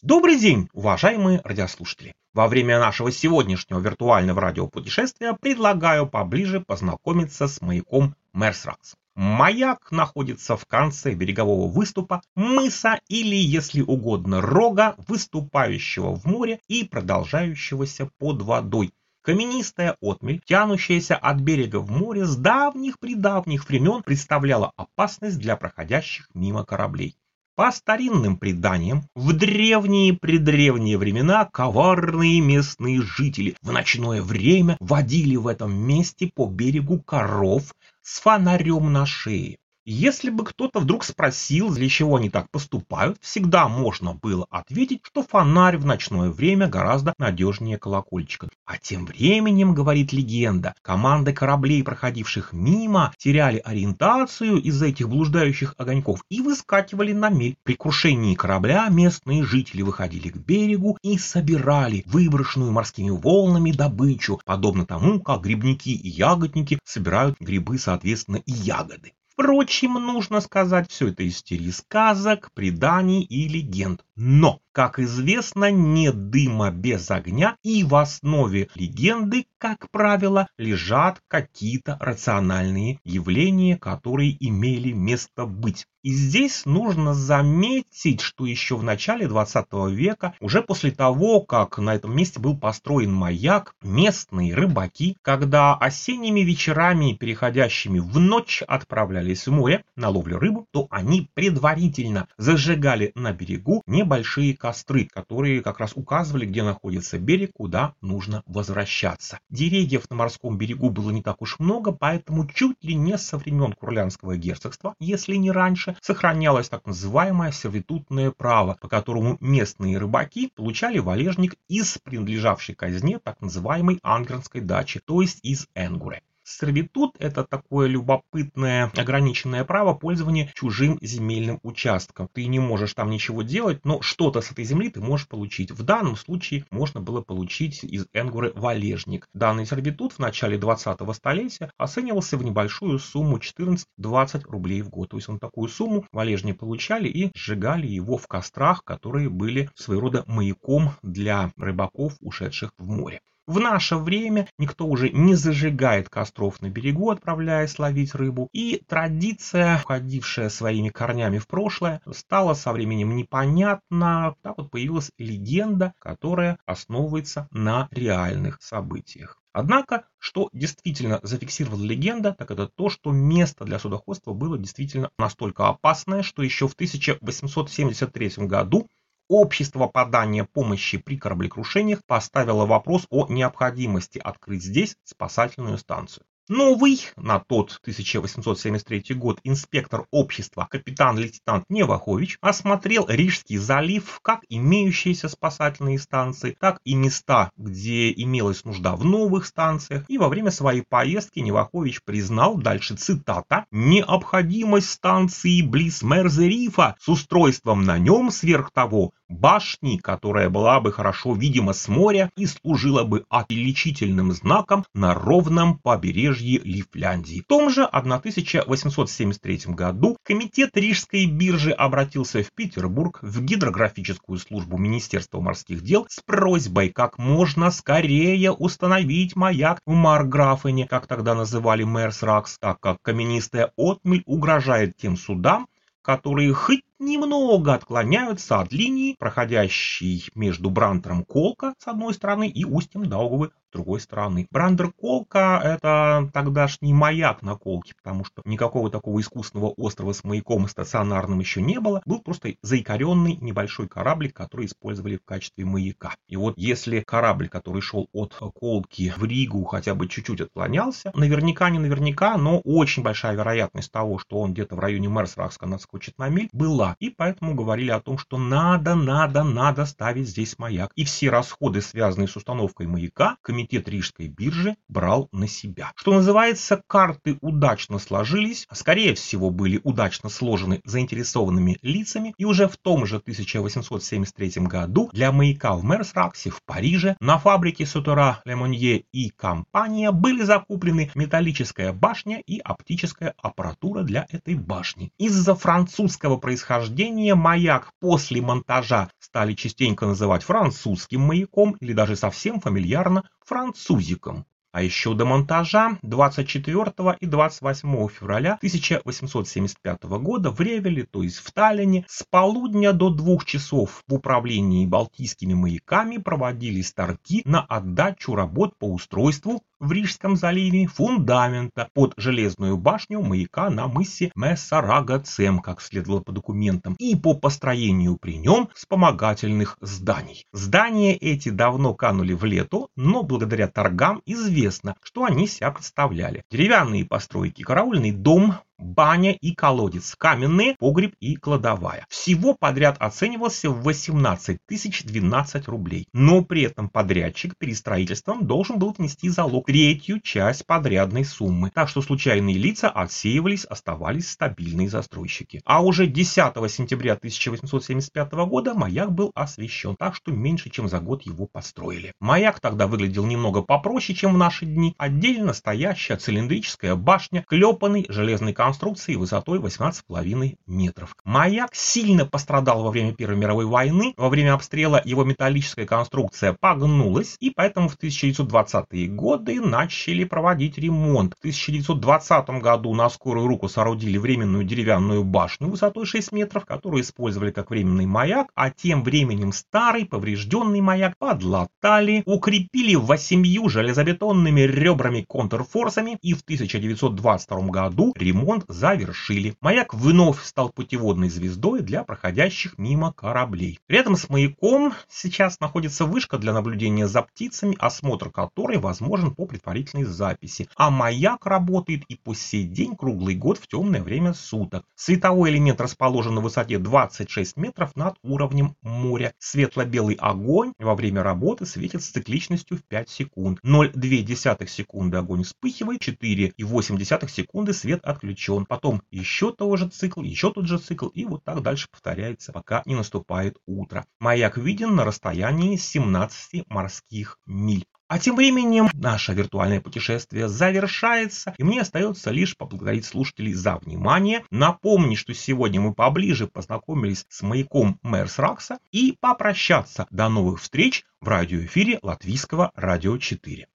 Добрый день, уважаемые радиослушатели! Во время нашего сегодняшнего виртуального радиопутешествия предлагаю поближе познакомиться с маяком Мерсракс. Маяк находится в конце берегового выступа мыса или, если угодно, рога, выступающего в море и продолжающегося под водой. Каменистая отмель, тянущаяся от берега в море, с давних-предавних времен представляла опасность для проходящих мимо кораблей. По старинным преданиям, в древние-предревние времена коварные местные жители в ночное время водили в этом месте по берегу коров с фонарем на шее. Если бы кто-то вдруг спросил, для чего они так поступают, всегда можно было ответить, что фонарь в ночное время гораздо надежнее колокольчика. А тем временем, говорит легенда, команды кораблей, проходивших мимо, теряли ориентацию из-за этих блуждающих огоньков и выскакивали на мель. При крушении корабля местные жители выходили к берегу и собирали выброшенную морскими волнами добычу, подобно тому, как грибники и ягодники собирают грибы, соответственно, и ягоды. Впрочем, нужно сказать, все это из серии сказок, преданий и легенд. Но, как известно, нет дыма без огня, и в основе легенды, как правило, лежат какие-то рациональные явления, которые имели место быть. И здесь нужно заметить, что еще в начале 20 века, уже после того, как на этом месте был построен маяк, местные рыбаки, когда осенними вечерами, переходящими в ночь, отправлялись в море на ловлю рыбы, то они предварительно зажигали на берегу небольшие костры, которые как раз указывали, где находится берег, куда нужно возвращаться. Деревьев на морском берегу было не так уж много, поэтому чуть ли не со времен Курляндского герцогства, если не раньше, сохранялось так называемое сервитутное право, по которому местные рыбаки получали валежник из принадлежавшей казне так называемой ангернской дачи, то есть из энгуре. Сервитут – это такое любопытное ограниченное право пользования чужим земельным участком. Ты не можешь там ничего делать, но что-то с этой земли ты можешь получить. В данном случае можно было получить из энгуры валежник. Данный сервитут в начале 20-го столетия оценивался в небольшую сумму 14-20 рублей в год. То есть он такую сумму валежник получали и сжигали его в кострах, которые были своего рода маяком для рыбаков, ушедших в море. В наше время никто уже не зажигает костров на берегу, отправляясь ловить рыбу, и традиция, уходившая своими корнями в прошлое, стала со временем непонятна. Так вот появилась легенда, которая основывается на реальных событиях. Однако, что действительно зафиксировала легенда, так это то, что место для судоходства было действительно настолько опасное, что еще в 1873 году Общество подания помощи при кораблекрушениях поставило вопрос о необходимости открыть здесь спасательную станцию. Новый на тот 1873 год инспектор общества капитан-лейтенант Невахович осмотрел Рижский залив, как имеющиеся спасательные станции, так и места, где имелась нужда в новых станциях. И во время своей поездки Невахович признал, дальше цитата, «необходимость станции близ Мерзе-Рифа с устройством на нем сверх того башни, которая была бы хорошо видима с моря и служила бы отличительным знаком на ровном побережье Лифляндии». В том же 1873 году комитет Рижской биржи обратился в Петербург, в гидрографическую службу Министерства морских дел с просьбой как можно скорее установить маяк в Маркграфене, как тогда называли Мерсракс, так как каменистая отмель угрожает тем судам, которые хоть немного отклоняются от линии, проходящей между Брандером Колка с одной стороны и устьем Даугавы с другой стороны. Брандер Колка — это тогдашний маяк на Колке, потому что никакого такого искусственного острова с маяком стационарным еще не было. Был просто заикаренный небольшой кораблик, который использовали в качестве маяка. И вот если корабль, который шел от Колки в Ригу, хотя бы чуть-чуть отклонялся, наверняка, не наверняка, но очень большая вероятность того, что он где-то в районе Мерсракска наскочит на мель, была. И поэтому говорили о том, что надо ставить здесь маяк. И все расходы, связанные с установкой маяка, комитет комитет Рижской биржи брал на себя. Что называется, карты удачно сложились, скорее всего были удачно сложены заинтересованными лицами, и уже в том же 1873 году для маяка в Мерсраксе в Париже на фабрике Сутера Лемонье и компания были закуплены металлическая башня и оптическая аппаратура для этой башни. Из-за французского происхождения маяк после монтажа стали частенько называть французским маяком или даже совсем фамильярно французиком. А еще до монтажа 24 и 28 февраля 1875 года в Ревеле, то есть в Таллине, с полудня до 2 часов в управлении Балтийскими маяками проводились торги на отдачу работ по устройству в Рижском заливе фундамента под железную башню маяка на мысе Мессарагацем, как следовало по документам, и по построению при нем вспомогательных зданий. Здания эти давно канули в лету, но благодаря торгам известно, что они себя представляли. Деревянные постройки, караульный дом, баня и колодец, каменные, погреб и кладовая. Всего подряд оценивался в 18 012 рублей. Но при этом подрядчик перед строительством должен был внести залог третью часть подрядной суммы. Так что случайные лица отсеивались, оставались стабильные застройщики. А уже 10 сентября 1875 года маяк был освящен, так что меньше чем за год его построили. Маяк тогда выглядел немного попроще, чем в наши дни. Отдельно стоящая цилиндрическая башня, клепанный железный конструкции высотой 18,5 метров. Маяк сильно пострадал во время Первой мировой войны. Во время обстрела его металлическая конструкция погнулась, и поэтому в 1920-е годы начали проводить ремонт. В 1920 году на скорую руку соорудили временную деревянную башню высотой 6 метров, которую использовали как временный маяк, а тем временем старый поврежденный маяк подлатали, укрепили 8 железобетонными ребрами контрфорсами, и в 1922 году ремонт завершили. Маяк вновь стал путеводной звездой для проходящих мимо кораблей. Рядом с маяком сейчас находится вышка для наблюдения за птицами, осмотр которой возможен по предварительной записи. А маяк работает и по сей день круглый год в темное время суток. Световой элемент расположен на высоте 26 метров над уровнем моря. Светло-белый огонь во время работы светит с цикличностью в 5 секунд. 0,2 секунды огонь вспыхивает, 4,8 секунды свет отключен. Потом еще тот же цикл, еще тот же цикл, и вот так дальше повторяется, пока не наступает утро. Маяк виден на расстоянии 17 морских миль. А тем временем наше виртуальное путешествие завершается, и мне остается лишь поблагодарить слушателей за внимание, напомнить, что сегодня мы поближе познакомились с маяком Мерсракса, и попрощаться. До новых встреч в радиоэфире Латвийского радио 4.